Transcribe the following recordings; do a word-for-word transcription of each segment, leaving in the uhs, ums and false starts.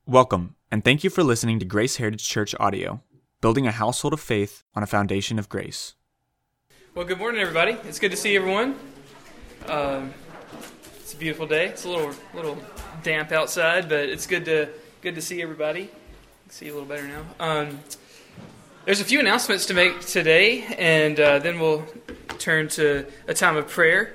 Welcome, and thank you for listening to Grace Heritage Church Audio, building a household of faith on a foundation of grace. Well, good morning, everybody. It's good to see everyone. Um, it's a beautiful day. It's a little little damp outside, but it's good to good to see everybody. See you a little better now. Um, there's a few announcements to make today, and uh, then we'll turn to a time of prayer.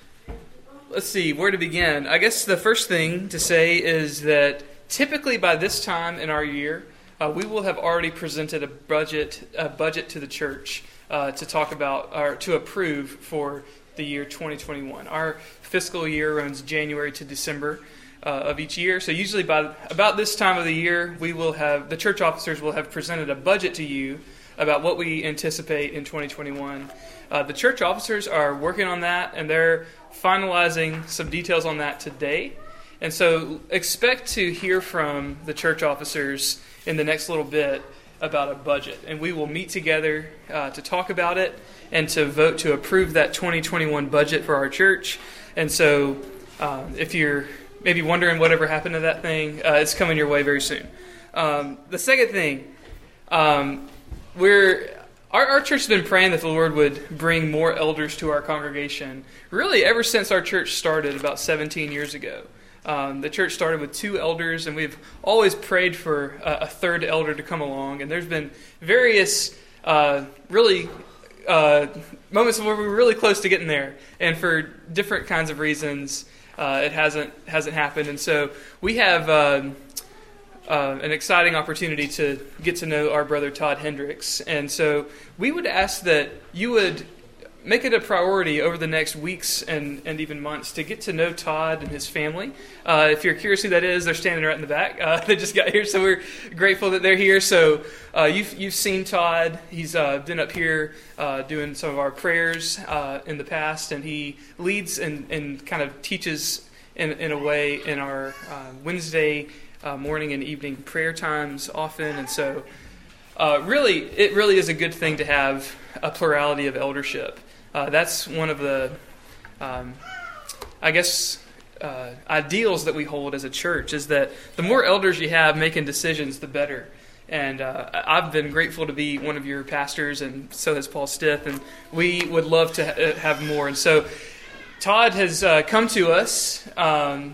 Let's see, where to begin. I guess the first thing to say is that typically by this time in our year, uh, we will have already presented a budget a budget to the church uh, to talk about, or to approve for the year twenty twenty-one. Our fiscal year runs January to December uh, of each year. So usually by about this time of the year, we will have, the church officers will have presented a budget to you about what we anticipate in twenty twenty-one. Uh, the church officers are working on that, and they're finalizing some details on that today. And so expect to hear from the church officers in the next little bit about a budget. And we will meet together uh, to talk about it and to vote to approve that twenty twenty-one budget for our church. And so uh, if you're maybe wondering whatever happened to that thing, uh, it's coming your way very soon. Um, the second thing, um, we're... Our, our church has been praying that the Lord would bring more elders to our congregation, really ever since our church started about seventeen years ago. Um, the church started with two elders, and we've always prayed for a, a third elder to come along. And there's been various, uh, really, uh, moments where we were really close to getting there. And for different kinds of reasons, uh, it hasn't hasn't happened. And so we have um, uh, an exciting opportunity to get to know our brother Todd Hendricks. And so we would ask that you would make it a priority over the next weeks and, and even months to get to know Todd and his family. Uh, if you're curious who that is, they're standing right in the back. Uh, they just got here, so we're grateful that they're here. So uh, you've you've seen Todd. He's uh, been up here uh, doing some of our prayers uh, in the past, and he leads and, and kind of teaches in, in a way in our uh, Wednesday uh, morning and evening prayer times often. And so uh, really, it really is a good thing to have a plurality of eldership. Uh, that's one of the, um, I guess, uh, ideals that we hold as a church, is that the more elders you have making decisions, the better. And uh, I've been grateful to be one of your pastors, and so has Paul Stith, and we would love to ha- have more. And so Todd has uh, come to us. Um,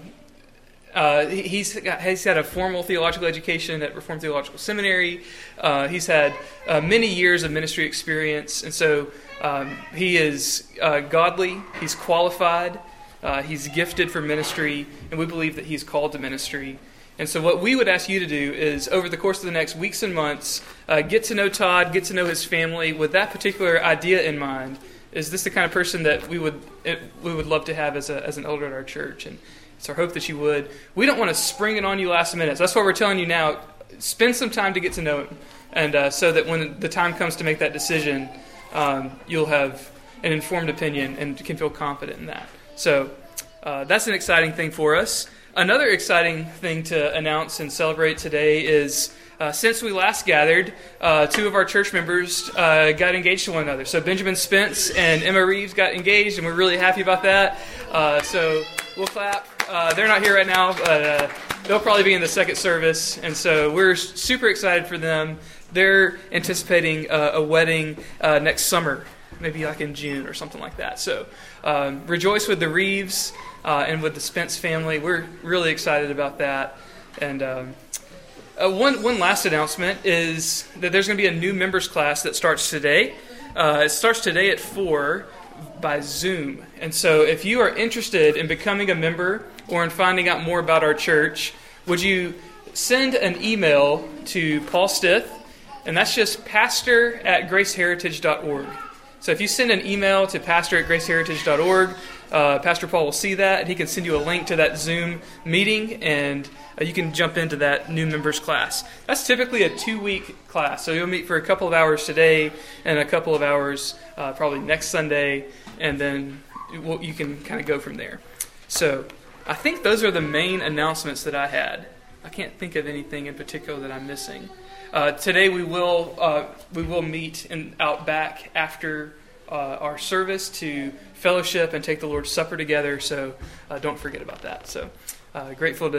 uh, he's, got, he's had a formal theological education at Reformed Theological Seminary. Uh, he's had uh, many years of ministry experience, and so Um, he is uh, godly, he's qualified, uh, he's gifted for ministry, and we believe that he's called to ministry. And so what we would ask you to do is, over the course of the next weeks and months, uh, get to know Todd, get to know his family with that particular idea in mind. Is this the kind of person that we would it, we would love to have as a as an elder at our church? And it's our hope that you would. We don't want to spring it on you last minute. So that's why we're telling you now, spend some time to get to know him, and uh, so that when the time comes to make that decision, Um, you'll have an informed opinion and can feel confident in that. So uh, that's an exciting thing for us. Another exciting thing to announce and celebrate today is uh, since we last gathered, uh, two of our church members uh, got engaged to one another. So Benjamin Spence and Emma Reeves got engaged, and we're really happy about that. Uh, so we'll clap. Uh, they're not here right now, but uh, they'll probably be in the second service. And so we're super excited for them. They're anticipating uh, a wedding uh, next summer, maybe like in June or something like that. So um, rejoice with the Reeves uh, and with the Spence family. We're really excited about that. And um, uh, one one last announcement is that there's going to be a new members class that starts today. Uh, it starts today at four by Zoom. And so if you are interested in becoming a member or in finding out more about our church, would you send an email to Paul Stith? And that's just pastor at grace heritage dot org. So if you send an email to pastor at grace heritage dot org, uh, Pastor Paul will see that, and he can send you a link to that Zoom meeting, and uh, you can jump into that new members class. That's typically a two-week class. So you'll meet for a couple of hours today and a couple of hours uh, probably next Sunday, and then we'll, you can kind of go from there. So I think those are the main announcements that I had. I can't think of anything in particular that I'm missing. Uh, today we will uh, we will meet in, out back after uh, our service to fellowship and take the Lord's Supper together. So uh, don't forget about that. So uh, grateful to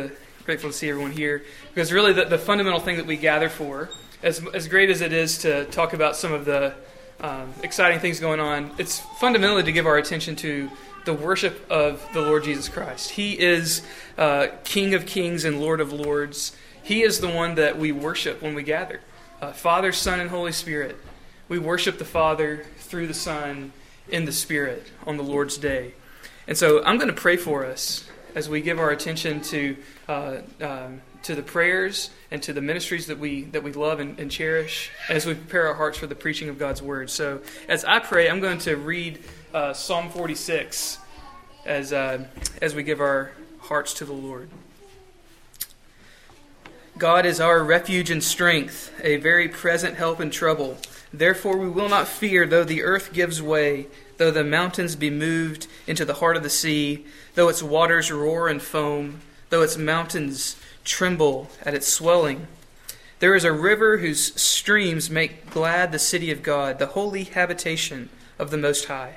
Grateful to see everyone here. Because really the, the fundamental thing that we gather for, as as great as it is to talk about some of the um, exciting things going on, it's fundamentally to give our attention to the worship of the Lord Jesus Christ. He is uh, King of Kings and Lord of Lords. He is the one that we worship when we gather. Uh, Father, Son, and Holy Spirit. We worship the Father through the Son in the Spirit on the Lord's Day. And so I'm going to pray for us as we give our attention to uh, um, to the prayers and to the ministries that we that we love and, and cherish, as we prepare our hearts for the preaching of God's Word. So as I pray, I'm going to read uh, Psalm forty-six as uh, as we give our hearts to the Lord. God is our refuge and strength, a very present help in trouble. Therefore we will not fear, though the earth gives way, though the mountains be moved into the heart of the sea, though its waters roar and foam, though its mountains tremble at its swelling. There is a river whose streams make glad the city of God, the holy habitation of the Most High.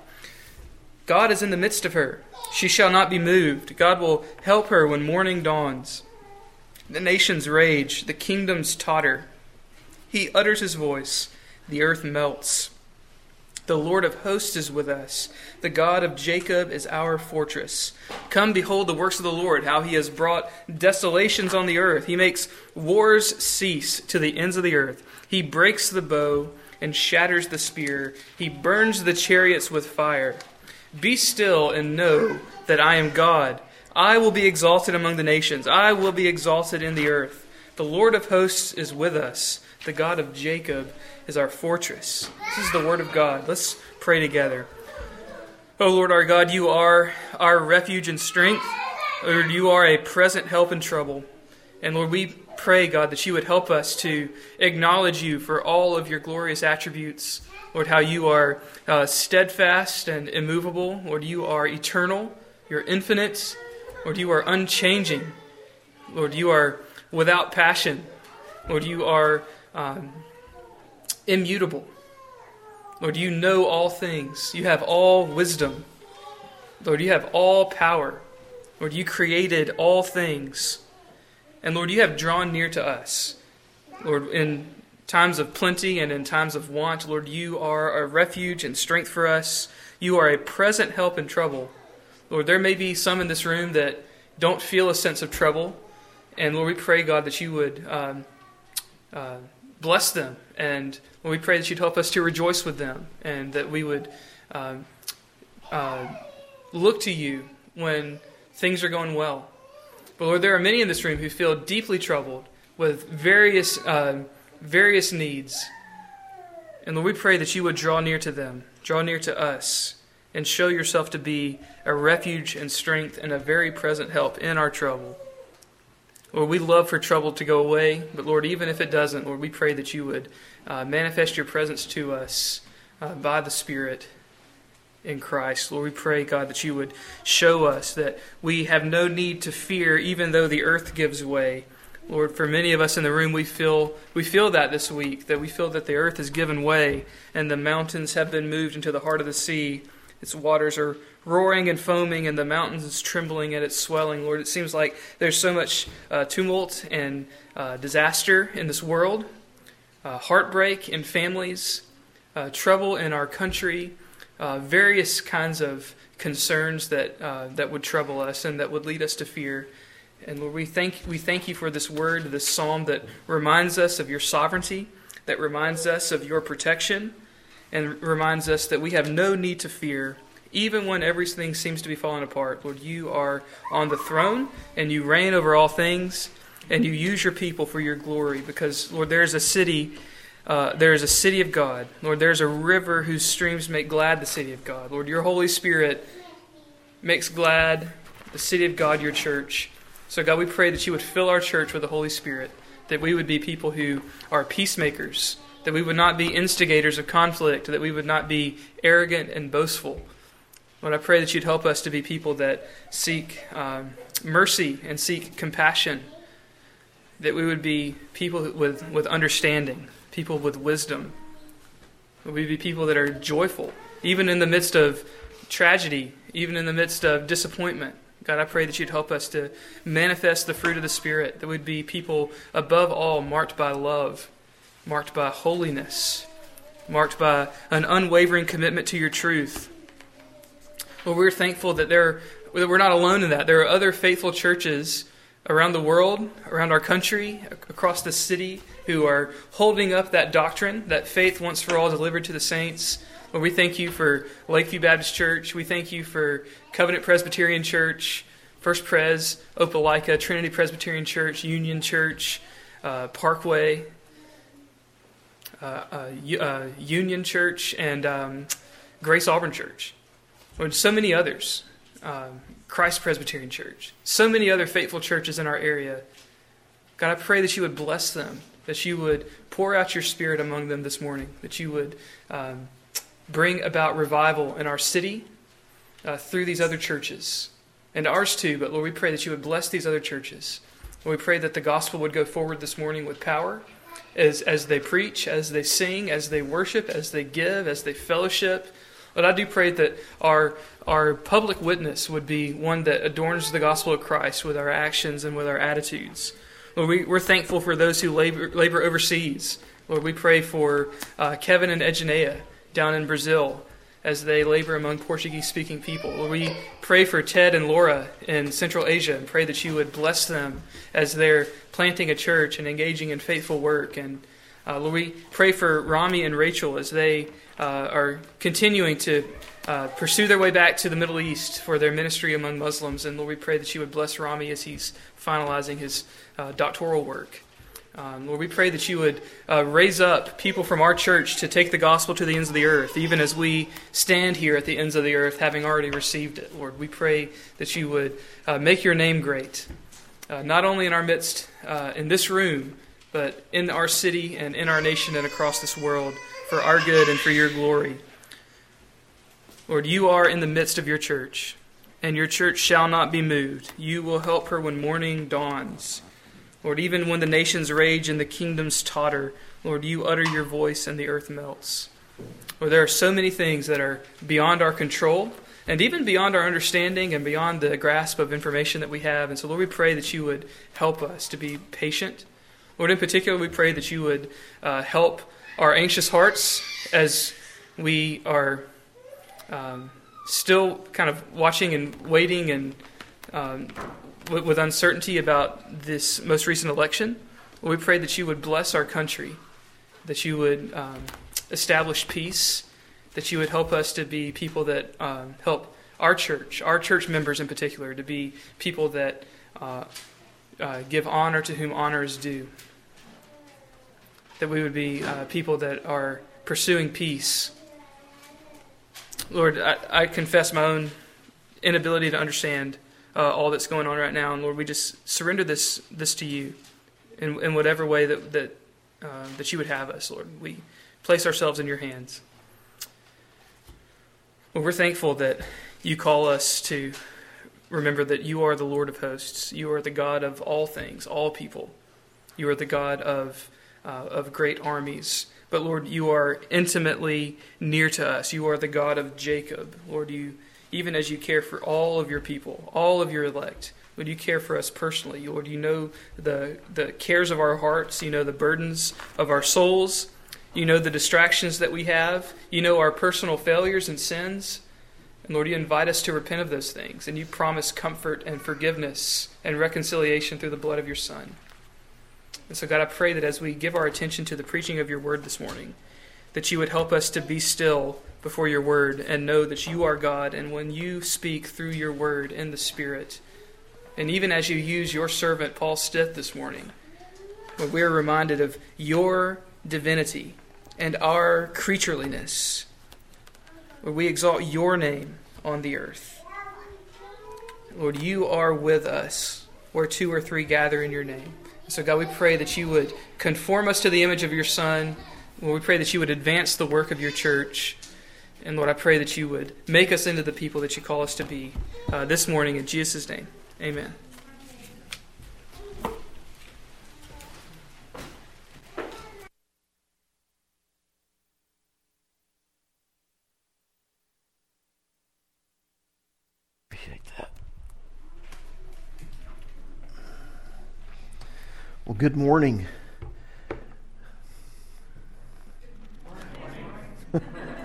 God is in the midst of her. She shall not be moved. God will help her when morning dawns. The nations rage, the kingdoms totter. He utters his voice, the earth melts. The Lord of hosts is with us. The God of Jacob is our fortress. Come, behold the works of the Lord, how he has brought desolations on the earth. He makes wars cease to the ends of the earth. He breaks the bow and shatters the spear. He burns the chariots with fire. Be still and know that I am God. I will be exalted among the nations. I will be exalted in the earth. The Lord of hosts is with us. The God of Jacob is our fortress. This is the word of God. Let's pray together. Oh Lord our God, you are our refuge and strength. Lord, you are a present help in trouble. And Lord, we pray, God, that you would help us to acknowledge you for all of your glorious attributes. Lord, how you are uh, steadfast and immovable. Lord, you are eternal. You're infinite. Lord, you are unchanging. Lord, you are without passion. Lord, you are um, immutable. Lord, you know all things. You have all wisdom. Lord, you have all power. Lord, you created all things. And Lord, you have drawn near to us. Lord, in times of plenty and in times of want, Lord, you are a refuge and strength for us. You are a present help in trouble. Lord, there may be some in this room that don't feel a sense of trouble. And Lord, we pray, God, that you would um, uh, bless them. And Lord, we pray that you'd help us to rejoice with them. And that we would um, uh, look to you when things are going well. But Lord, there are many in this room who feel deeply troubled with various, uh, various needs. And Lord, we pray that you would draw near to them, draw near to us, and show yourself to be a refuge and strength and a very present help in our trouble. Lord, we love for trouble to go away, but Lord, even if it doesn't, Lord, we pray that you would uh, manifest your presence to us uh, by the Spirit in Christ. Lord, we pray, God, that you would show us that we have no need to fear even though the earth gives way. Lord, for many of us in the room, we feel we feel that this week, that we feel that the earth has given way and the mountains have been moved into the heart of the sea. Its waters are roaring and foaming, and the mountains is trembling at its swelling. Lord, it seems like there's so much uh, tumult and uh, disaster in this world, uh, heartbreak in families, uh, trouble in our country, uh, various kinds of concerns that uh, that would trouble us and that would lead us to fear. And Lord, we thank we thank you for this word, this psalm that reminds us of your sovereignty, that reminds us of your protection, and reminds us that we have no need to fear, even when everything seems to be falling apart. Lord, you are on the throne, and you reign over all things, and you use your people for your glory. Because, Lord, there is a city, uh, there is a city of God. Lord, there is a river whose streams make glad the city of God. Lord, your Holy Spirit makes glad the city of God, your church. So, God, we pray that you would fill our church with the Holy Spirit, that we would be people who are peacemakers, that we would not be instigators of conflict, that we would not be arrogant and boastful. Lord, I pray that you'd help us to be people that seek um, mercy and seek compassion, that we would be people with, with understanding, people with wisdom. That we'd be people that are joyful, even in the midst of tragedy, even in the midst of disappointment. God, I pray that you'd help us to manifest the fruit of the Spirit, that we'd be people above all marked by love, marked by holiness, marked by an unwavering commitment to your truth. Lord, we're thankful that there, that we're not alone in that. There are other faithful churches around the world, around our country, across the city, who are holding up that doctrine, that faith once for all delivered to the saints. Lord, we thank you for Lakeview Baptist Church. We thank you for Covenant Presbyterian Church, First Pres, Opelika, Trinity Presbyterian Church, Union Church, uh, Parkway, uh, uh, uh, Union Church, and um, Grace Auburn Church. Lord, so many others. Um, Christ Presbyterian Church. So many other faithful churches in our area. God, I pray that you would bless them, that you would pour out your Spirit among them this morning, that you would um, bring about revival in our city uh, through these other churches, and ours too. But Lord, we pray that you would bless these other churches. Lord, we pray that the gospel would go forward this morning with power as, as they preach, as they sing, as they worship, as they give, as they fellowship. But I do pray that our our public witness would be one that adorns the gospel of Christ with our actions and with our attitudes. Lord, we, we're thankful for those who labor, labor overseas. Lord, we pray for uh, Kevin and Edginea down in Brazil as they labor among Portuguese-speaking people. Lord, we pray for Ted and Laura in Central Asia and pray that you would bless them as they're planting a church and engaging in faithful work. And uh, Lord, we pray for Rami and Rachel as they uh, are continuing to Uh, pursue their way back to the Middle East for their ministry among Muslims. And Lord, we pray that you would bless Rami as he's finalizing his uh, doctoral work. Um, Lord, we pray that you would uh, raise up people from our church to take the gospel to the ends of the earth, even as we stand here at the ends of the earth, having already received it. Lord, we pray that you would uh, make your name great, uh, not only in our midst, uh, in this room, but in our city and in our nation and across this world, for our good and for your glory. Lord, you are in the midst of your church, and your church shall not be moved. You will help her when morning dawns. Lord, even when the nations rage and the kingdoms totter, Lord, you utter your voice and the earth melts. Lord, there are so many things that are beyond our control, and even beyond our understanding and beyond the grasp of information that we have. And so, Lord, we pray that you would help us to be patient. Lord, in particular, we pray that you would uh, help our anxious hearts as we are Um, still kind of watching and waiting and um, with, with uncertainty about this most recent election. Lord, we pray that you would bless our country, that you would um, establish peace, that you would help us to be people that um, help our church, our church members in particular, to be people that uh, uh, give honor to whom honor is due, that we would be uh, people that are pursuing peace. Lord, I, I confess my own inability to understand uh, all that's going on right now. And Lord, we just surrender this this to you in, in whatever way that that, uh, that you would have us, Lord. We place ourselves in your hands. Lord, we're thankful that you call us to remember that you are the Lord of hosts. You are the God of all things, all people. You are the God of uh, of great armies. But Lord, you are intimately near to us. You are the God of Jacob. Lord, you, even as you care for all of your people, all of your elect, Lord, you care for us personally. Lord, you know the, the cares of our hearts. You know the burdens of our souls. You know the distractions that we have. You know our personal failures and sins. And Lord, you invite us to repent of those things. And you promise comfort and forgiveness and reconciliation through the blood of your Son. And so, God, I pray that as we give our attention to the preaching of your word this morning, that you would help us to be still before your word and know that you are God. And when you speak through your word in the Spirit, and even as you use your servant Paul Stith this morning, when we are reminded of your divinity and our creatureliness, where we exalt your name on the earth. Lord, you are with us where two or three gather in your name. So, God, we pray that you would conform us to the image of your Son. Lord, we pray that you would advance the work of your church. And, Lord, I pray that you would make us into the people that you call us to be uh, this morning in Jesus' name. Amen. Appreciate that. Well, good morning. I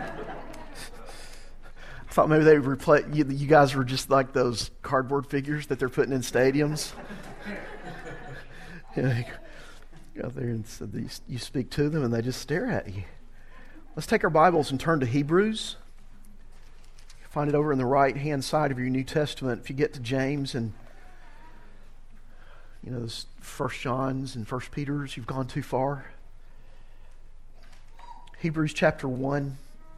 thought maybe they would replace you, you guys were just like those cardboard figures that they're putting in stadiums. You know, you go out there and so you, you speak to them and they just stare at you. Let's take our Bibles and turn to Hebrews. Find it over on the right-hand side of your New Testament. If you get to James and you know, those First Johns and First Peters, you've gone too far. Hebrews chapter one,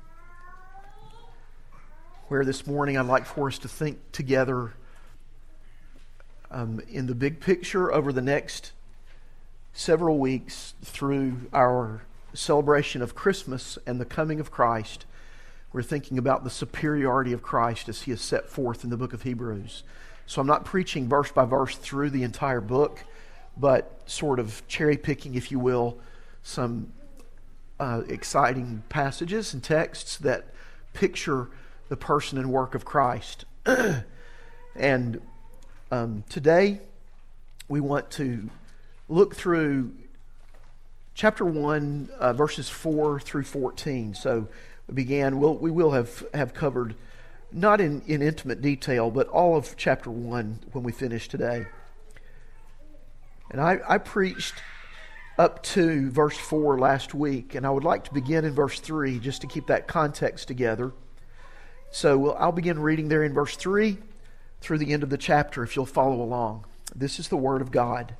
where this morning I'd like for us to think together um, in the big picture over the next several weeks through our celebration of Christmas and the coming of Christ. We're thinking about the superiority of Christ as He is set forth in the book of Hebrews. So I'm not preaching verse by verse through the entire book, but sort of cherry picking, if you will, some uh, exciting passages and texts that picture the person and work of Christ. And um, today we want to look through chapter one, uh, verses four through fourteen. So we began, we'll, we will have, have covered, not in, in intimate detail, but all of chapter one when we finish today. And I, I preached up to verse four last week, and I would like to begin in verse three just to keep that context together. So we'll, I'll begin reading there in verse three through the end of the chapter if you'll follow along. This is the Word of God.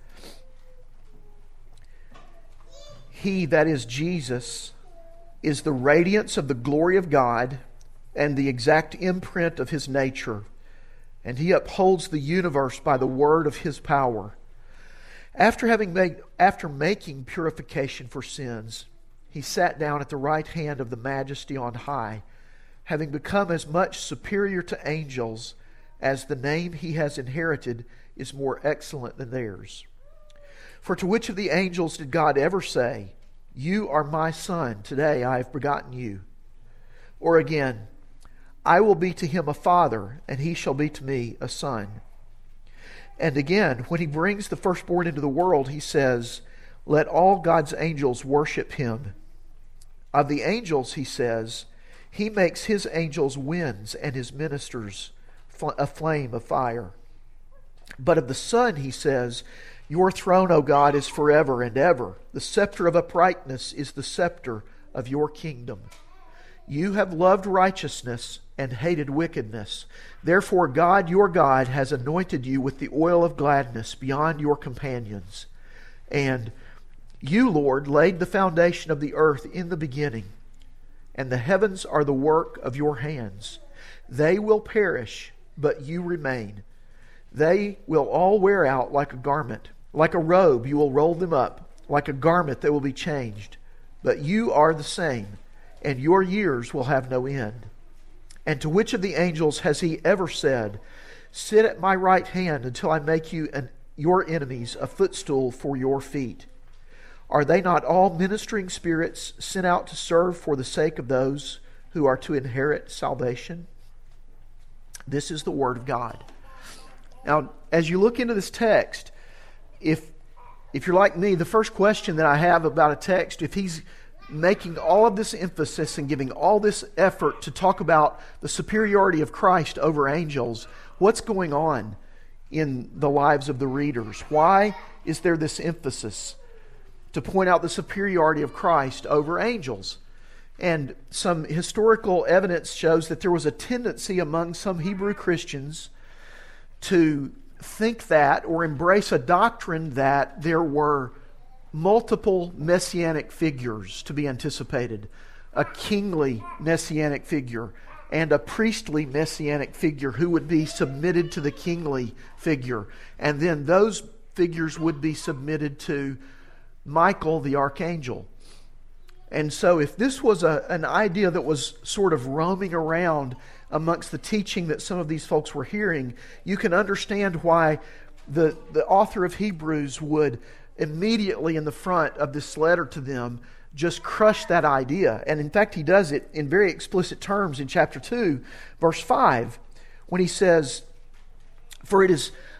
He, that is Jesus, is the radiance of the glory of God and the exact imprint of His nature, and He upholds the universe by the word of His power. After having made, after making purification for sins, He sat down at the right hand of the Majesty on high, having become as much superior to angels as the name He has inherited is more excellent than theirs. For to which of the angels did God ever say, "You are my Son, today I have begotten you"? Or again, "I will be to him a father, and he shall be to me a son"? And again, when He brings the firstborn into the world, He says, "Let all God's angels worship Him." Of the angels, He says, "He makes His angels winds and His ministers a flame of fire." But of the Son, He says, "Your throne, O God, is forever and ever. The scepter of uprightness is the scepter of your kingdom. You have loved righteousness and hated wickedness. Therefore God, your God, has anointed you with the oil of gladness beyond your companions. And you, Lord, laid the foundation of the earth in the beginning, and the heavens are the work of your hands. They will perish, but you remain. They will all wear out like a garment. Like a robe you will roll them up. Like a garment they will be changed. But you are the same, and your years will have no end. And to which of the angels has He ever said, "Sit at my right hand until I make you an, your enemies a footstool for your feet"? Are they not all ministering spirits sent out to serve for the sake of those who are to inherit salvation? This is the Word of God. Now, as you look into this text, if if you're like me, the first question that I have about a text, if he's making all of this emphasis and giving all this effort to talk about the superiority of Christ over angels, what's going on in the lives of the readers? Why is there this emphasis to point out the superiority of Christ over angels? And some historical evidence shows that there was a tendency among some Hebrew Christians to think that or embrace a doctrine that there were multiple messianic figures to be anticipated. A kingly messianic figure and a priestly messianic figure who would be submitted to the kingly figure. And then those figures would be submitted to Michael the archangel. And so if this was a, an idea that was sort of roaming around amongst the teaching that some of these folks were hearing, you can understand why the, the author of Hebrews would immediately in the front of this letter to them just crush that idea. And in fact, he does it in very explicit terms in chapter two, verse five, when he says, "For it is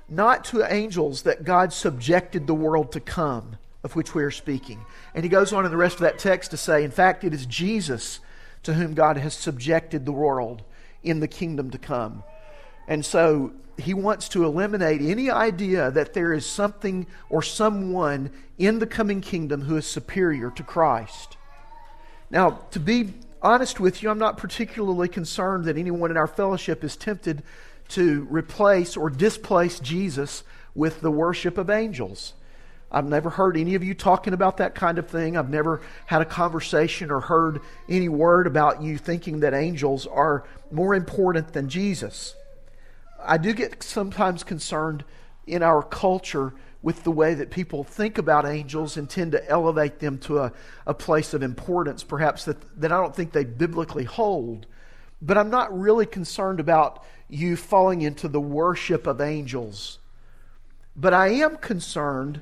not to angels that God subjected the world to come, of which we are speaking. And he goes on in the rest of that text to say, in fact, it is Jesus to whom God has subjected the world in the kingdom to come. And so he wants to eliminate any idea that there is something or someone in the coming kingdom who is superior to Christ. Now, to be honest with you, I'm not particularly concerned that anyone in our fellowship is tempted to replace or displace Jesus with the worship of angels. I've never heard any of you talking about that kind of thing. I've never had a conversation or heard any word about you thinking that angels are more important than Jesus. I do get sometimes concerned in our culture with the way that people think about angels and tend to elevate them to a, a place of importance, perhaps that, that I don't think they biblically hold. But I'm not really concerned about you falling into the worship of angels. But I am concerned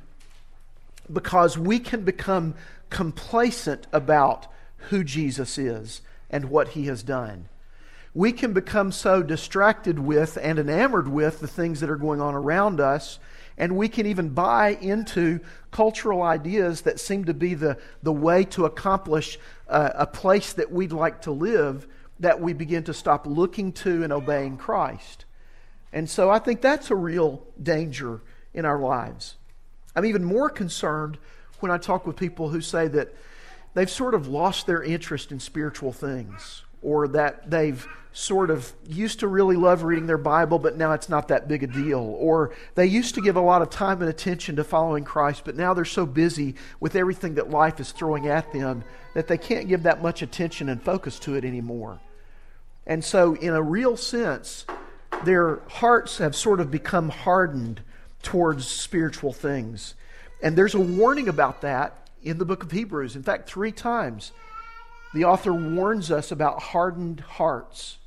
because we can become complacent about who Jesus is and what He has done. We can become so distracted with and enamored with the things that are going on around us, and we can even buy into cultural ideas that seem to be the, the way to accomplish uh, a place that we'd like to live, that we begin to stop looking to and obeying Christ. And so I think that's a real danger in our lives. I'm even more concerned when I talk with people who say that they've sort of lost their interest in spiritual things, or that they've sort of used to really love reading their Bible, but now it's not that big a deal. Or they used to give a lot of time and attention to following Christ, but now they're so busy with everything that life is throwing at them that they can't give that much attention and focus to it anymore. And so in a real sense, their hearts have sort of become hardened towards spiritual things. And there's a warning about that in the book of Hebrews. In fact, three times the author warns us about hardened hearts.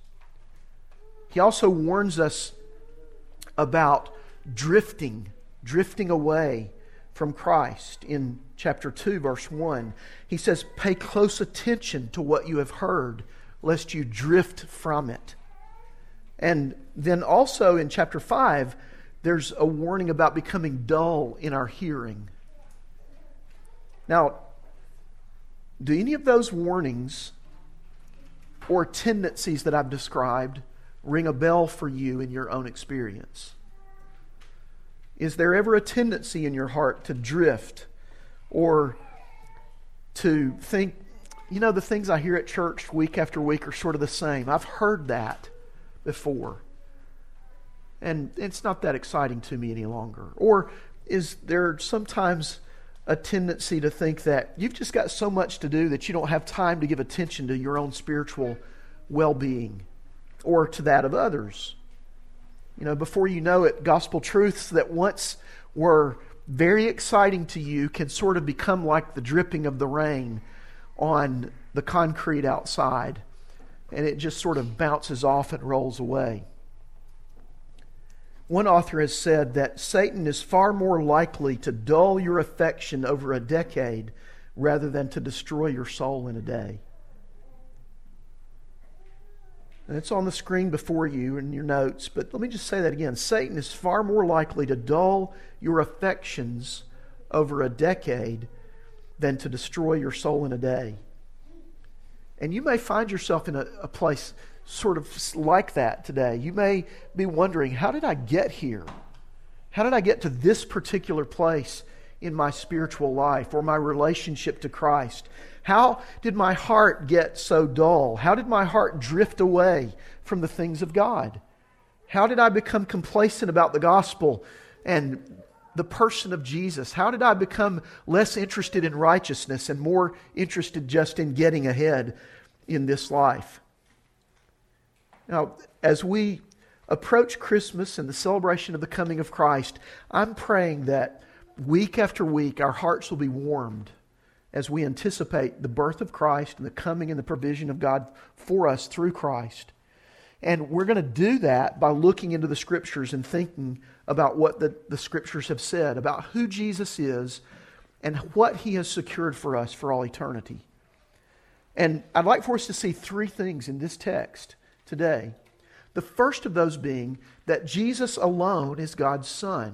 He also warns us about drifting, drifting away from Christ. In chapter two, verse one, he says, "Pay close attention to what you have heard, lest you drift from it." And then also in chapter five, there's a warning about becoming dull in our hearing. Now, do any of those warnings or tendencies that I've described ring a bell for you in your own experience? Is there ever a tendency in your heart to drift or to think, you know, the things I hear at church week after week are sort of the same? I've heard that before, and it's not that exciting to me any longer. Or is there sometimes a tendency to think that you've just got so much to do that you don't have time to give attention to your own spiritual well-being or to that of others? You know, before you know it, gospel truths that once were very exciting to you can sort of become like the dripping of the rain on the concrete outside, and it just sort of bounces off and rolls away. One author has said that Satan is far more likely to dull your affection over a decade rather than to destroy your soul in a day. And it's on the screen before you in your notes, but let me just say that again. Satan is far more likely to dull your affections over a decade than to destroy your soul in a day. And you may find yourself in a, a place sort of like that today. You may be wondering, how did I get here? How did I get to this particular place in my spiritual life or my relationship to Christ? How did my heart get so dull? How did my heart drift away from the things of God? How did I become complacent about the gospel and the person of Jesus? How did I become less interested in righteousness and more interested just in getting ahead in this life? Now, as we approach Christmas and the celebration of the coming of Christ, I'm praying that week after week our hearts will be warmed as we anticipate the birth of Christ and the coming and the provision of God for us through Christ. And we're going to do that by looking into the Scriptures and thinking about what the, the Scriptures have said, about who Jesus is and what He has secured for us for all eternity. And I'd like for us to see three things in this text today. The first of those being that Jesus alone is God's Son.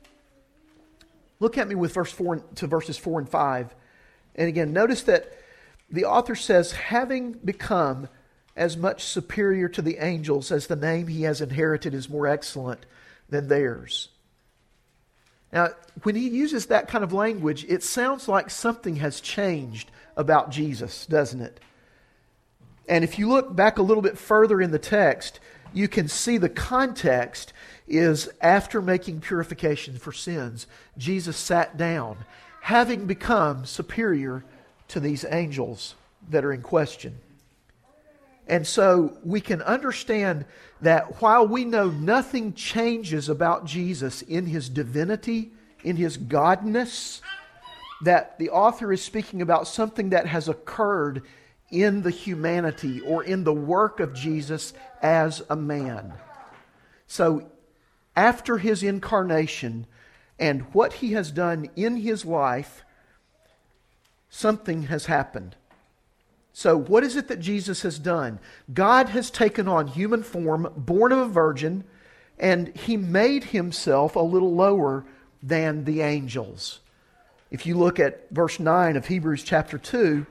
Look at me with verse four to verses four and five. And again, notice that the author says, having become as much superior to the angels as the name he has inherited is more excellent than theirs. Now, when he uses that kind of language, it sounds like something has changed about Jesus, doesn't it? And if you look back a little bit further in the text, you can see the context is after making purification for sins, Jesus sat down, having become superior to these angels that are in question. And so we can understand that while we know nothing changes about Jesus in His divinity, in His godness, that the author is speaking about something that has occurred in the humanity or in the work of Jesus as a man. So after His incarnation and what He has done in His life, something has happened. So what is it that Jesus has done? God has taken on human form, born of a virgin, and He made Himself a little lower than the angels. If you look at verse nine of Hebrews chapter two,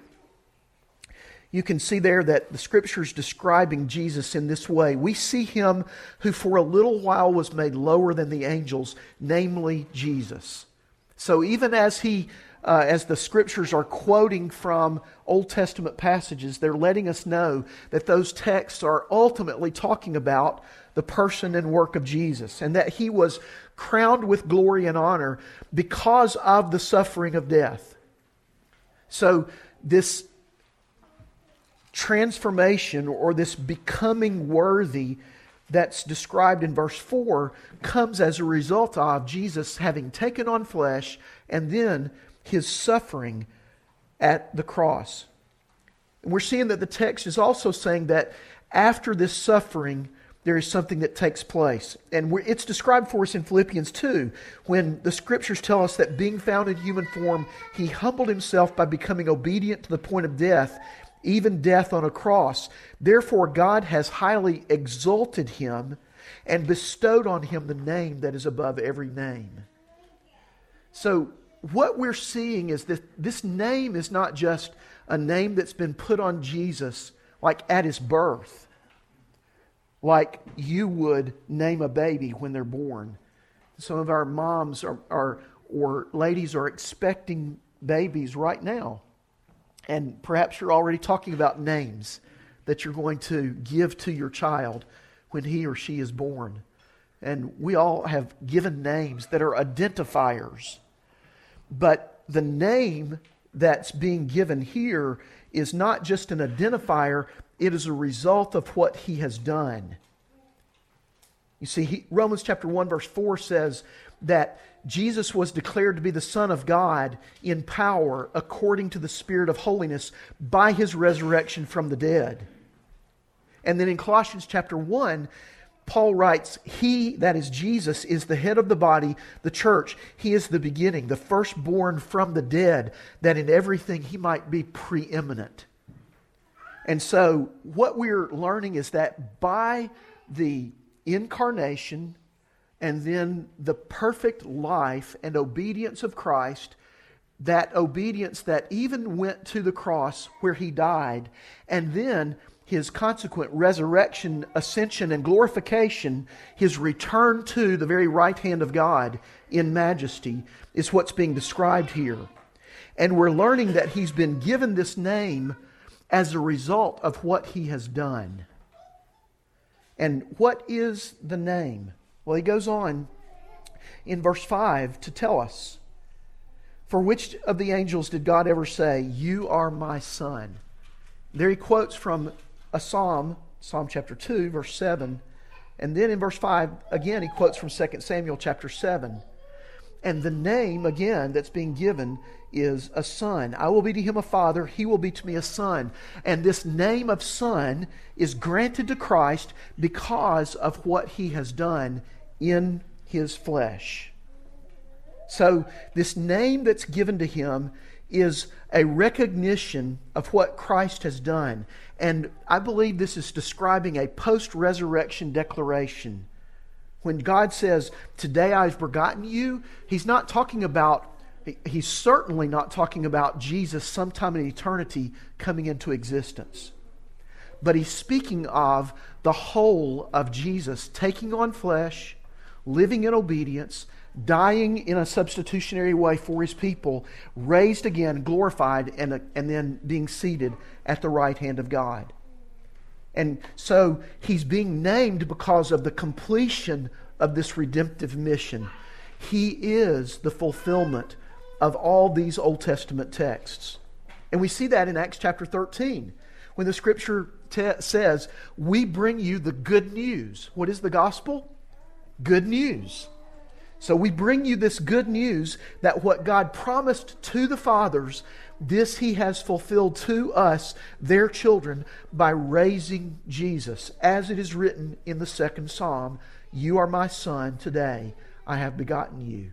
you can see there that the Scripture is describing Jesus in this way. We see Him who for a little while was made lower than the angels, namely Jesus. So even as He Uh, as the Scriptures are quoting from Old Testament passages, they're letting us know that those texts are ultimately talking about the person and work of Jesus, and that He was crowned with glory and honor because of the suffering of death. So this transformation or this becoming worthy that's described in verse four comes as a result of Jesus having taken on flesh and then His suffering at the cross. And we're seeing that the text is also saying that after this suffering, there is something that takes place. And we're, it's described for us in Philippians two, when the Scriptures tell us that being found in human form, He humbled Himself by becoming obedient to the point of death, even death on a cross. Therefore, God has highly exalted Him and bestowed on Him the name that is above every name. So, what we're seeing is that this name is not just a name that's been put on Jesus like at His birth, like you would name a baby when they're born. Some of our moms are, are or ladies are expecting babies right now. And perhaps you're already talking about names that you're going to give to your child when he or she is born. And we all have given names that are identifiers. But the name that's being given here is not just an identifier, it is a result of what He has done. You see, he, Romans chapter one verse four says that Jesus was declared to be the Son of God in power according to the Spirit of holiness by His resurrection from the dead. And then in Colossians chapter one, Paul writes, He, that is Jesus, is the head of the body, the church. He is the beginning, the firstborn from the dead, that in everything He might be preeminent. And so what we're learning is that by the incarnation and then the perfect life and obedience of Christ, that obedience that even went to the cross where He died, and then His consequent resurrection, ascension, and glorification, His return to the very right hand of God in majesty, is what's being described here. And we're learning that He's been given this name as a result of what He has done. And what is the name? Well, He goes on in verse five to tell us, For which of the angels did God ever say, You are my Son? There He quotes from a psalm, Psalm chapter two, verse seven. And then in verse five, again, He quotes from Second Samuel chapter seven. And the name, again, that's being given is a son. I will be to him a father, he will be to me a son. And this name of son is granted to Christ because of what He has done in His flesh. So this name that's given to him is a recognition of what Christ has done. And I believe this is describing a post-resurrection declaration. When God says, today I've begotten you, he's not talking about, he's certainly not talking about Jesus sometime in eternity coming into existence. But he's speaking of the whole of Jesus taking on flesh, living in obedience, dying in a substitutionary way for his people, raised again, glorified, and, and then being seated at the right hand of God. And so he's being named because of the completion of this redemptive mission. He is the fulfillment of all these Old Testament texts. And we see that in Acts chapter thirteen, when the Scripture te- says, we bring you the good news. What is the gospel? Good news. So we bring you this good news that what God promised to the fathers, this he has fulfilled to us, their children, by raising Jesus. As it is written in the second Psalm, you are my son, today I have begotten you.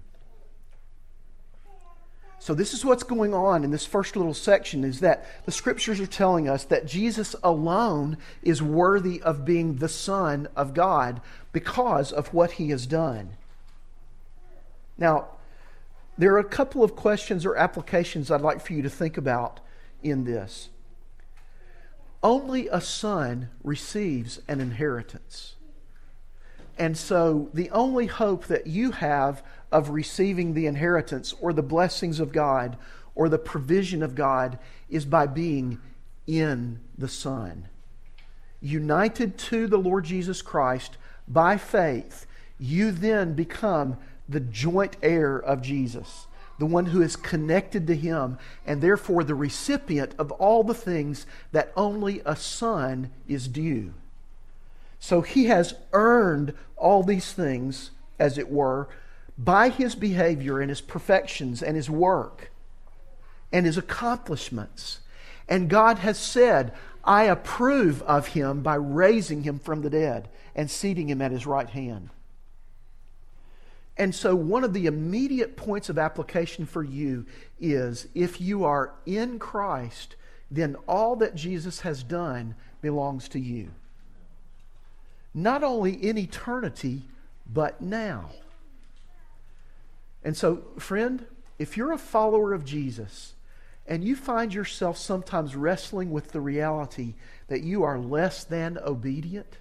So this is what's going on in this first little section, is that the Scriptures are telling us that Jesus alone is worthy of being the Son of God because of what he has done. Now, there are a couple of questions or applications I'd like for you to think about in this. Only a son receives an inheritance. And so the only hope that you have of receiving the inheritance or the blessings of God or the provision of God is by being in the Son. United to the Lord Jesus Christ by faith, you then become the joint heir of Jesus, the one who is connected to him, and therefore the recipient of all the things that only a son is due. So he has earned all these things, as it were, by his behavior and his perfections and his work and his accomplishments. And God has said, I approve of him by raising him from the dead and seating him at his right hand. And so one of the immediate points of application for you is, if you are in Christ, then all that Jesus has done belongs to you. Not only in eternity, but now. And so, friend, if you're a follower of Jesus and you find yourself sometimes wrestling with the reality that you are less than obedient,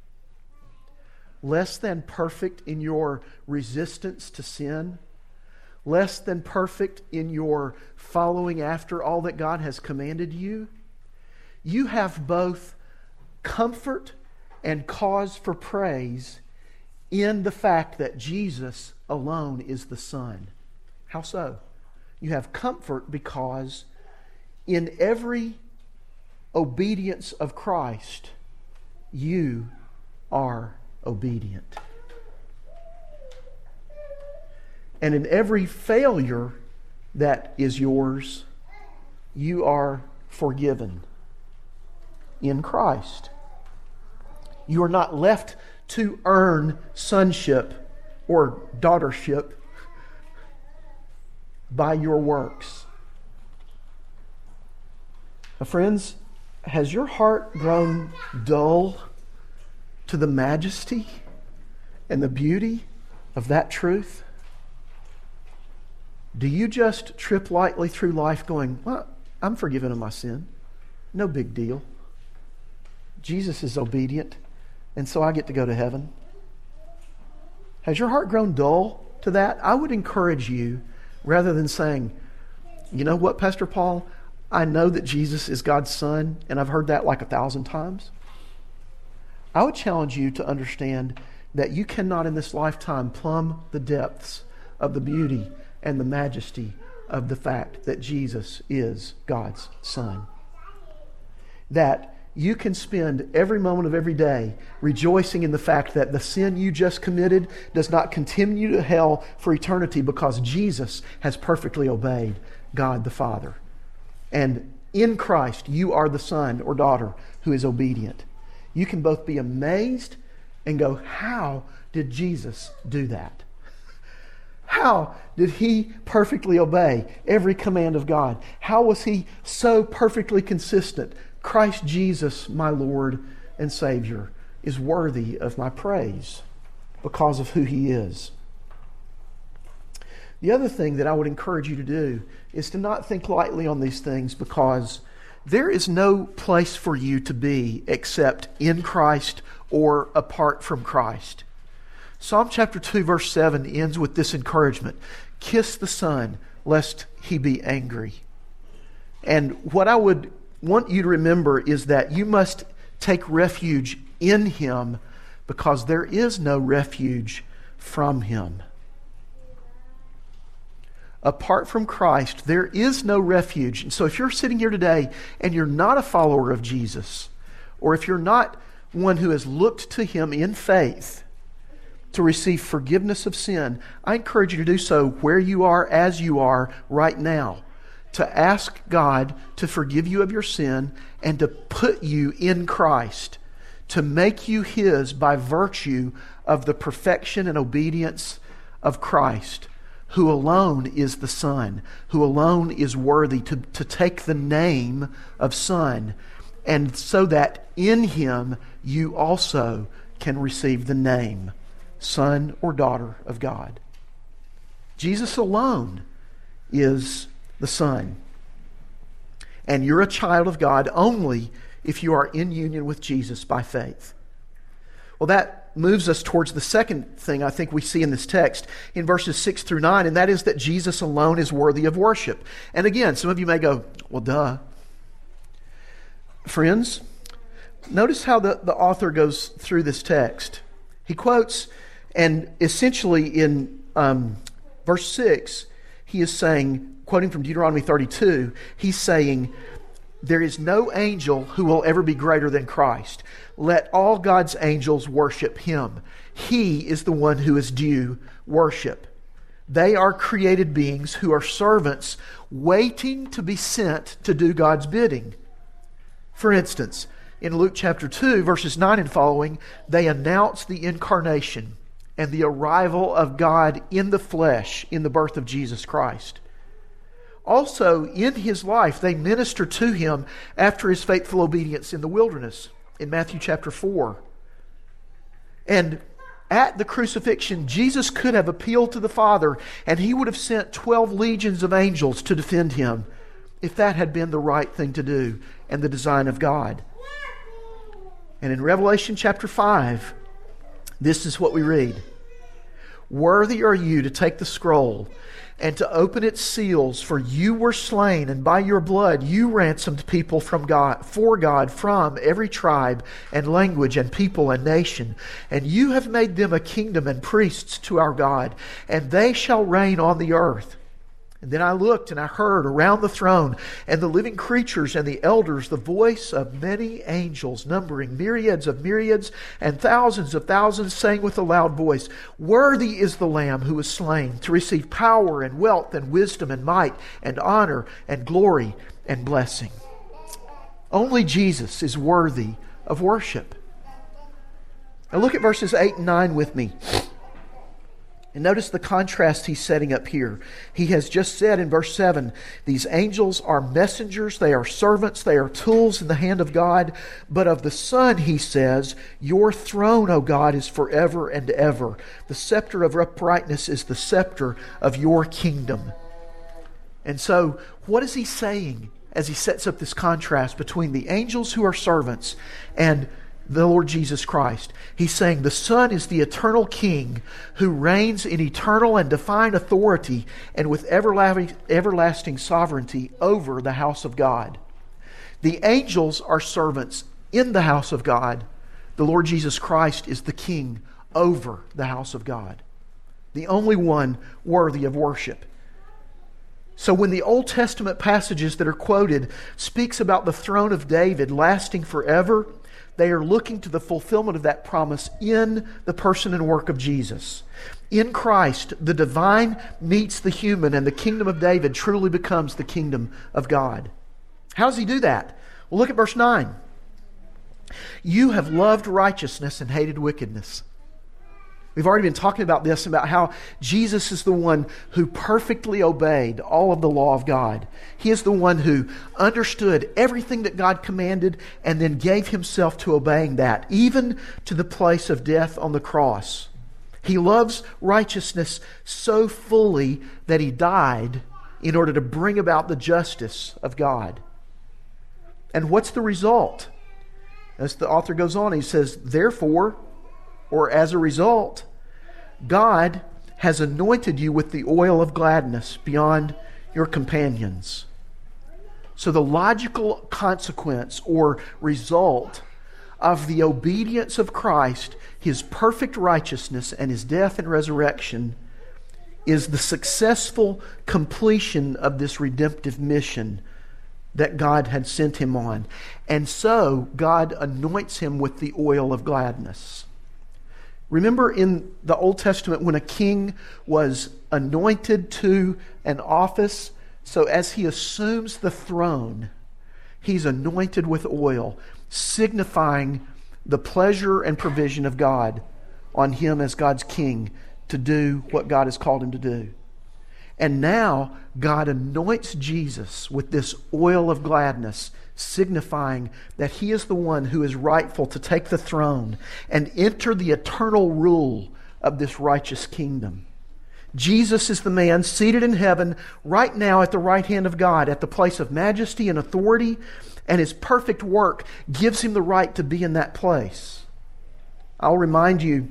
less than perfect in your resistance to sin, less than perfect in your following after all that God has commanded you, you have both comfort and cause for praise in the fact that Jesus alone is the Son. How so? You have comfort because in every obedience of Christ, you are obedient. And in every failure that is yours, you are forgiven in Christ. You are not left to earn sonship or daughtership by your works. Now, friends, has your heart grown dull to the majesty and the beauty of that truth? Do you just trip lightly through life going, well, I'm forgiven of my sin. No big deal. Jesus is obedient, and so I get to go to heaven. Has your heart grown dull to that? I would encourage you, rather than saying, you know what, Pastor Paul, I know that Jesus is God's Son, and I've heard that like a thousand times. I would challenge you to understand that you cannot in this lifetime plumb the depths of the beauty and the majesty of the fact that Jesus is God's Son. That you can spend every moment of every day rejoicing in the fact that the sin you just committed does not continue to hell for eternity, because Jesus has perfectly obeyed God the Father. And in Christ, you are the son or daughter who is obedient. You can both be amazed and go, how did Jesus do that? How did he perfectly obey every command of God? How was he so perfectly consistent? Christ Jesus, my Lord and Savior, is worthy of my praise because of who he is. The other thing that I would encourage you to do is to not think lightly on these things, because there is no place for you to be except in Christ or apart from Christ. Psalm chapter two verse seven ends with this encouragement: kiss the Son, lest he be angry. And what I would want you to remember is that you must take refuge in him, because there is no refuge from him. Apart from Christ, there is no refuge. And so if you're sitting here today and you're not a follower of Jesus, or if you're not one who has looked to him in faith to receive forgiveness of sin, I encourage you to do so where you are, as you are right now, to ask God to forgive you of your sin and to put you in Christ, to make you his by virtue of the perfection and obedience of Christ, who alone is the Son, who alone is worthy to, to take the name of Son, and so that in him you also can receive the name Son or daughter of God. Jesus alone is the Son. And you're a child of God only if you are in union with Jesus by faith. Well, that moves us towards the second thing I think we see in this text in verses six through nine, and that is that Jesus alone is worthy of worship. And again, some of you may go, well, duh. Friends, notice how the, the author goes through this text. He quotes, and essentially in um, verse six, he is saying, quoting from Deuteronomy thirty-two, he's saying, there is no angel who will ever be greater than Christ. Let all God's angels worship him. He is the one who is due worship. They are created beings who are servants waiting to be sent to do God's bidding. For instance, in Luke chapter two, verses nine and following, they announce the incarnation and the arrival of God in the flesh in the birth of Jesus Christ. Also, in his life, they minister to him after his faithful obedience in the wilderness in Matthew chapter four. And at the crucifixion, Jesus could have appealed to the Father, and he would have sent twelve legions of angels to defend him if that had been the right thing to do and the design of God. And in Revelation chapter five, this is what we read. Worthy are you to take the scroll and to open its seals, for you were slain, and by your blood you ransomed people from God, for God, from every tribe and language and people and nation. And you have made them a kingdom and priests to our God, and they shall reign on the earth. And then I looked and I heard around the throne and the living creatures and the elders the voice of many angels, numbering myriads of myriads and thousands of thousands, saying with a loud voice, worthy is the Lamb who was slain to receive power and wealth and wisdom and might and honor and glory and blessing. Only Jesus is worthy of worship. Now look at verses eight and nine with me. And notice the contrast he's setting up here. He has just said in verse seven, these angels are messengers, they are servants, they are tools in the hand of God. But of the Son, he says, your throne, O God, is forever and ever. The scepter of uprightness is the scepter of your kingdom. And so, what is he saying as he sets up this contrast between the angels who are servants and the Lord Jesus Christ? He's saying the Son is the eternal King who reigns in eternal and divine authority and with everlasting, everlasting sovereignty over the house of God. The angels are servants in the house of God. The Lord Jesus Christ is the King over the house of God, the only one worthy of worship. So when the Old Testament passages that are quoted speaks about the throne of David lasting forever, they are looking to the fulfillment of that promise in the person and work of Jesus. In Christ, the divine meets the human, and the kingdom of David truly becomes the kingdom of God. How does he do that? Well, look at verse nine. You have loved righteousness and hated wickedness. We've already been talking about this, about how Jesus is the one who perfectly obeyed all of the law of God. He is the one who understood everything that God commanded and then gave himself to obeying that, even to the place of death on the cross. He loves righteousness so fully that he died in order to bring about the justice of God. And what's the result? As the author goes on, he says, therefore, or as a result, God has anointed you with the oil of gladness beyond your companions. So the logical consequence or result of the obedience of Christ, his perfect righteousness and his death and resurrection, is the successful completion of this redemptive mission that God had sent him on. And so God anoints him with the oil of gladness. Remember in the Old Testament when a king was anointed to an office, so as he assumes the throne, he's anointed with oil, signifying the pleasure and provision of God on him as God's king to do what God has called him to do. And now God anoints Jesus with this oil of gladness, signifying that he is the one who is rightful to take the throne and enter the eternal rule of this righteous kingdom. Jesus is the man seated in heaven right now at the right hand of God, at the place of majesty and authority, and his perfect work gives him the right to be in that place. I'll remind you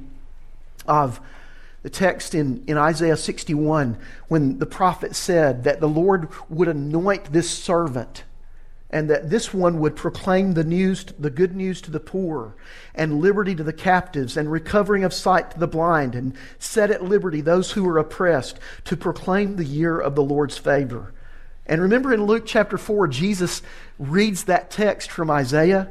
of the text in, in Isaiah sixty-one, when the prophet said that the Lord would anoint this servant and that this one would proclaim the news, the good news to the poor, and liberty to the captives, and recovering of sight to the blind, and set at liberty those who are oppressed, to proclaim the year of the Lord's favor. And remember in Luke chapter four, Jesus reads that text from Isaiah,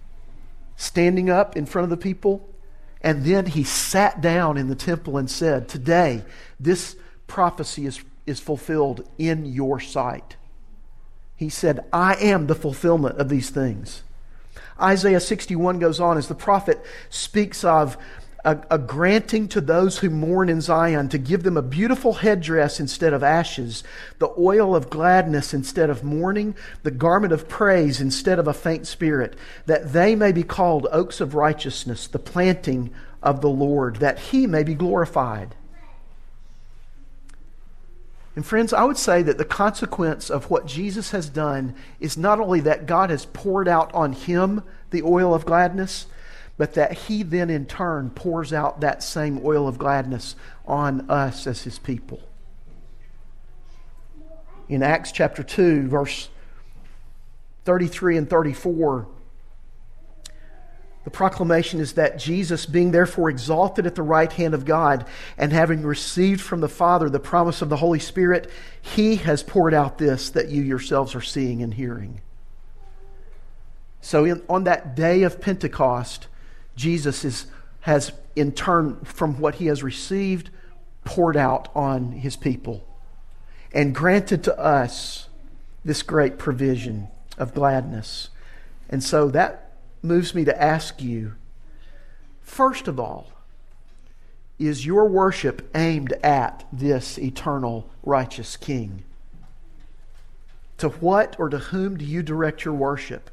standing up in front of the people. And then he sat down in the temple and said, today, this prophecy is, is fulfilled in your sight. He said, I am the fulfillment of these things. Isaiah sixty-one goes on as the prophet speaks of a, a granting to those who mourn in Zion, to give them a beautiful headdress instead of ashes, the oil of gladness instead of mourning, the garment of praise instead of a faint spirit, that they may be called oaks of righteousness, the planting of the Lord, that he may be glorified. And friends, I would say that the consequence of what Jesus has done is not only that God has poured out on him the oil of gladness, but that he then in turn pours out that same oil of gladness on us as his people. In Acts chapter two, verse thirty-three and thirty-four, the proclamation is that Jesus, being therefore exalted at the right hand of God, and having received from the Father the promise of the Holy Spirit, he has poured out this that you yourselves are seeing and hearing. So in, on that day of Pentecost, Jesus is, has in turn from what he has received poured out on his people and granted to us this great provision of gladness. And so that moves me to ask you, first of all, is your worship aimed at this eternal righteous King? To what or to whom do you direct your worship?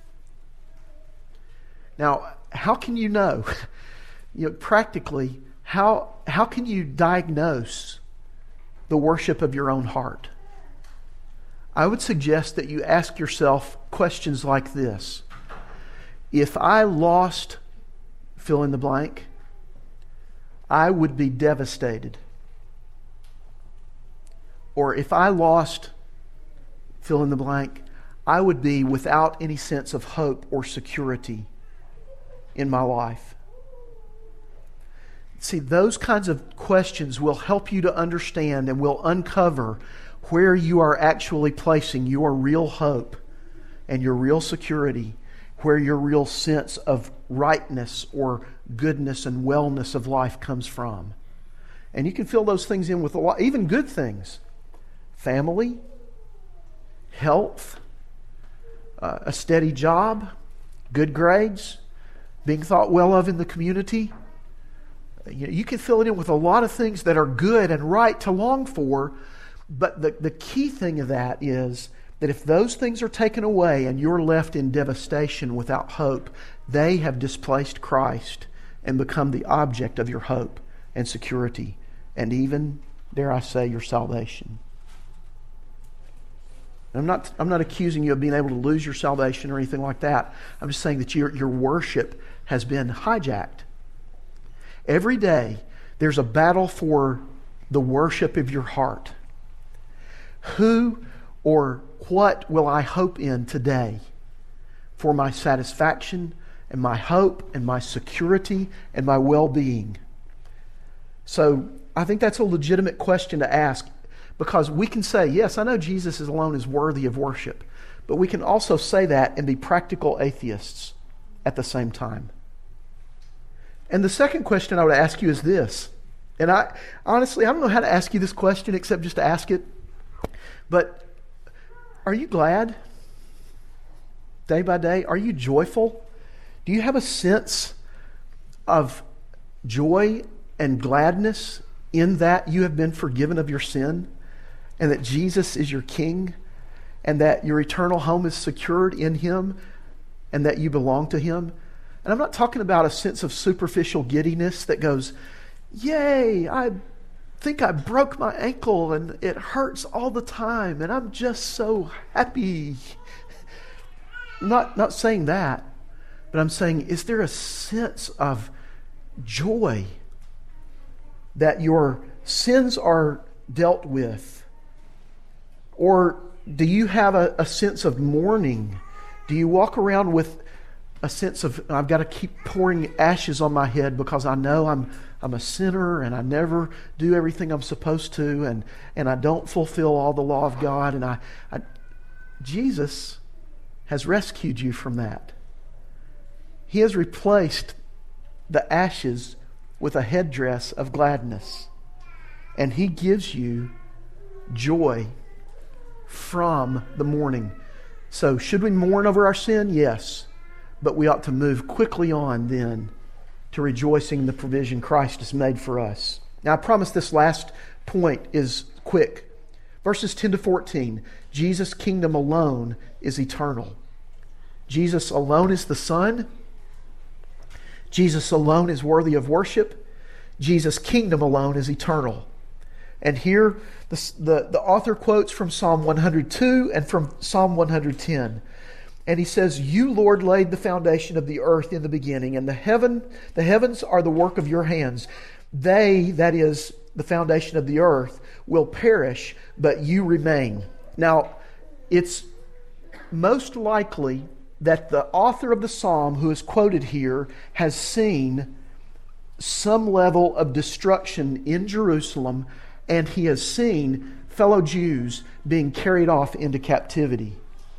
Now, how can you know? You know, practically, how how can you diagnose the worship of your own heart? I would suggest that you ask yourself questions like this. If I lost fill in the blank, I would be devastated. Or if I lost fill in the blank, I would be without any sense of hope or security in my life. See, those kinds of questions will help you to understand and will uncover where you are actually placing your real hope and your real security, where your real sense of rightness or goodness and wellness of life comes from. And you can fill those things in with a lot, even good things. Family, health, uh, a steady job, good grades, being thought well of in the community, You know, you can fill it in with a lot of things that are good and right to long for, but the, the key thing of that is that if those things are taken away and you're left in devastation without hope, they have displaced Christ and become the object of your hope and security, and even, dare I say, your salvation. I'm not, I'm not accusing you of being able to lose your salvation or anything like that. I'm just saying that your, your worship has been hijacked. Every day, there's a battle for the worship of your heart. Who or what will I hope in today for my satisfaction and my hope and my security and my well-being? So I think that's a legitimate question to ask, because we can say, yes, I know Jesus is alone is worthy of worship, but we can also say that and be practical atheists at the same time. And the second question I would ask you is this, and I honestly, I don't know how to ask you this question except just to ask it, but are you glad day by day? Are you joyful? Do you have a sense of joy and gladness in that you have been forgiven of your sin, and that Jesus is your King, and that your eternal home is secured in Him, and that you belong to Him? And I'm not talking about a sense of superficial giddiness that goes, yay, I think I broke my ankle and it hurts all the time and I'm just so happy. Not, not saying that, but I'm saying, is there a sense of joy that your sins are dealt with? Or do you have a, a sense of mourning? Do you walk around with a sense of, I've got to keep pouring ashes on my head because I know I'm I'm a sinner and I never do everything I'm supposed to, and, and I don't fulfill all the law of God, and I, I Jesus has rescued you from that. He has replaced the ashes with a headdress of gladness, and He gives you joy from the mourning. So should we mourn over our sin? Yes. But we ought to move quickly on then to rejoicing in the provision Christ has made for us. Now I promise this last point is quick. Verses ten to fourteen. Jesus' kingdom alone is eternal. Jesus alone is the Son. Jesus alone is worthy of worship. Jesus' kingdom alone is eternal. And here the, the, the author quotes from Psalm one hundred two and from Psalm one hundred ten. And he says, "You, Lord, laid the foundation of the earth in the beginning, and the heaven, the heavens are the work of your hands. They, that is, the foundation of the earth, will perish, but you remain." Now, it's most likely that the author of the psalm who is quoted here has seen some level of destruction in Jerusalem, and he has seen fellow Jews being carried off into captivity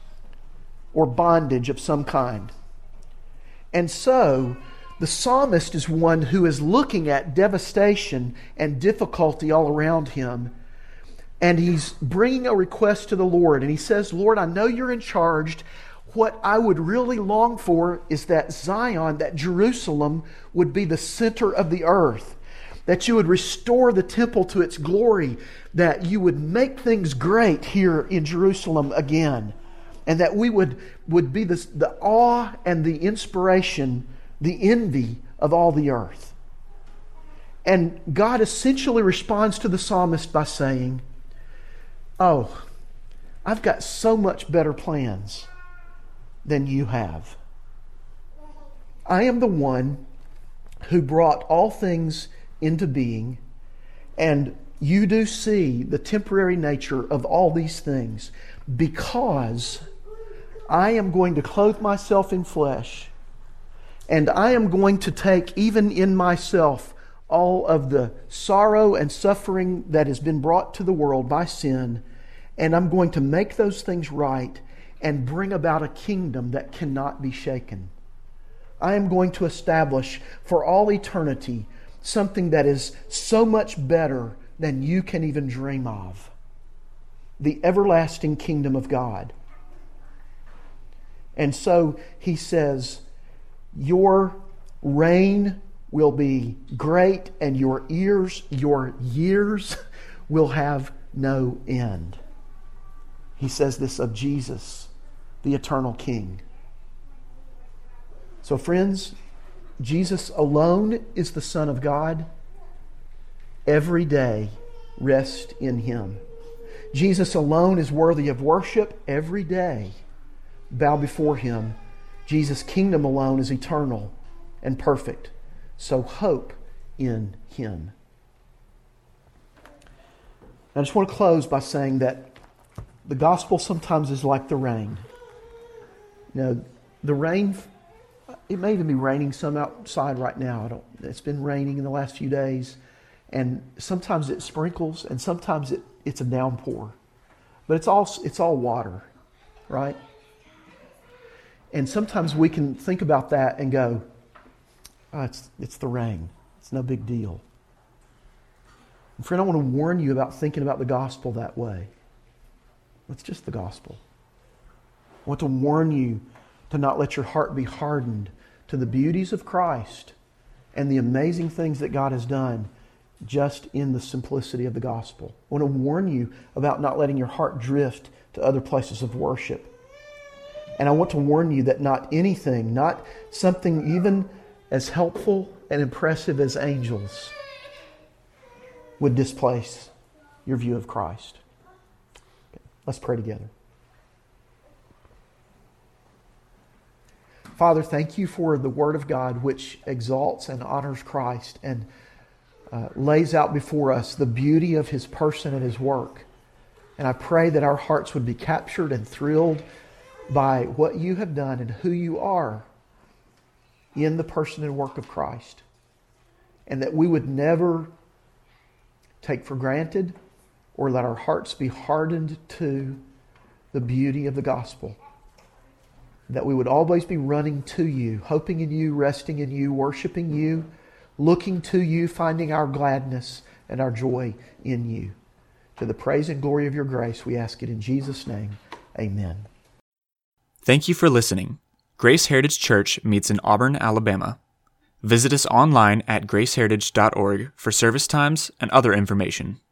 or bondage of some kind. And so, the psalmist is one who is looking at devastation and difficulty all around him, and he's bringing a request to the Lord, and he says, "Lord, I know you're in charge. What I would really long for is that Zion, that Jerusalem, would be the center of the earth, that you would restore the temple to its glory, that you would make things great here in Jerusalem again, and that we would, would be the, the awe and the inspiration, the envy of all the earth." And God essentially responds to the psalmist by saying, "Oh, I've got so much better plans than you have. I am the one who brought all things into being, and you do see the temporary nature of all these things, because I am going to clothe myself in flesh, and I am going to take even in myself all of the sorrow and suffering that has been brought to the world by sin, and I'm going to make those things right and bring about a kingdom that cannot be shaken. I am going to establish for all eternity something that is so much better than you can even dream of. The everlasting kingdom of God." And so he says, "Your reign will be great, and your ears, your years will have no end. He says this of Jesus, the eternal King. So friends, Jesus alone is the Son of God. Every day, rest in Him. Jesus alone is worthy of worship. Every day, bow before Him. Jesus' kingdom alone is eternal and perfect. So hope in Him. I just want to close by saying that the gospel sometimes is like the rain. You know, the rain, it may even be raining some outside right now. I don't, it's been raining in the last few days. And sometimes it sprinkles, and sometimes it, it's a downpour. But it's all, it's all water, right? And sometimes we can think about that and go, oh, it's, it's the rain. It's no big deal. And friend, I want to warn you about thinking about the gospel that way. It's just the gospel. I want to warn you to not let your heart be hardened to the beauties of Christ and the amazing things that God has done just in the simplicity of the gospel. I want to warn you about not letting your heart drift to other places of worship. And I want to warn you that not anything, not something even as helpful and impressive as angels, would displace your view of Christ. Okay, let's pray together. Father, thank you for the Word of God which exalts and honors Christ and uh, lays out before us the beauty of His person and His work. And I pray that our hearts would be captured and thrilled by what you have done and who you are in the person and work of Christ. And that we would never take for granted or let our hearts be hardened to the beauty of the gospel. That we would always be running to you, hoping in you, resting in you, worshiping you, looking to you, finding our gladness and our joy in you. To the praise and glory of your grace, we ask it in Jesus' name. Amen. Thank you for listening. Grace Heritage Church meets in Auburn, Alabama. Visit us online at grace heritage dot org for service times and other information.